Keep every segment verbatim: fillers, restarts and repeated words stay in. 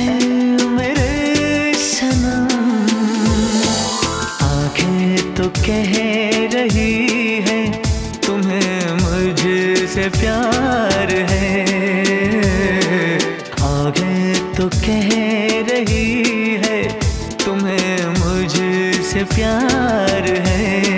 मेरे सनम, आंखें तो कह रही है तुम्हें मुझसे प्यार है, आंखें तो कह रही है तुम्हें मुझसे प्यार है।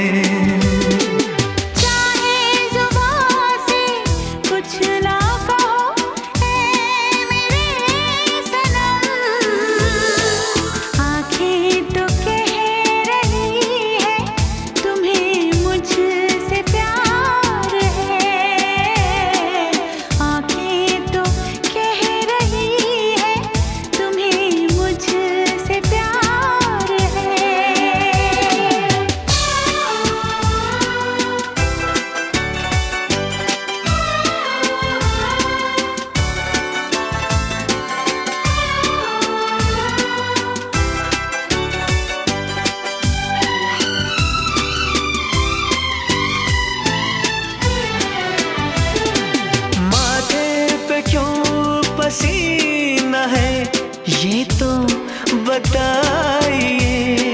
पसीना है ये तो बताइए,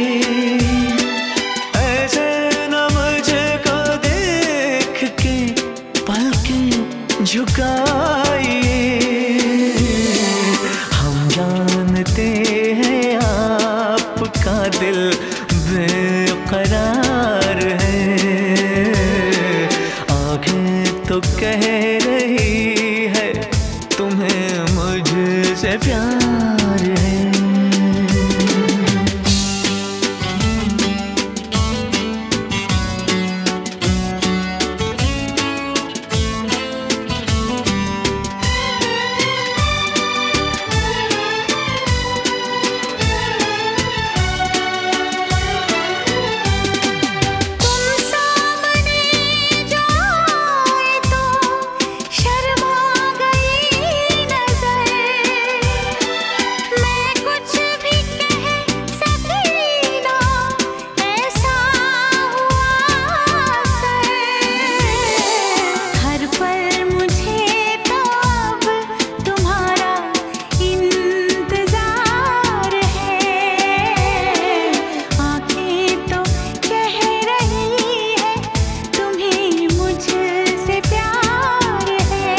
ऐसे न मुझको देख के पलकें झुकाइए। हम जानते हैं आपका दिल बेकरार है, आंखें तो कह रही है तुम्हें मुझसे प्यार है।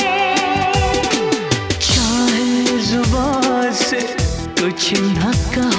कुछ न कहा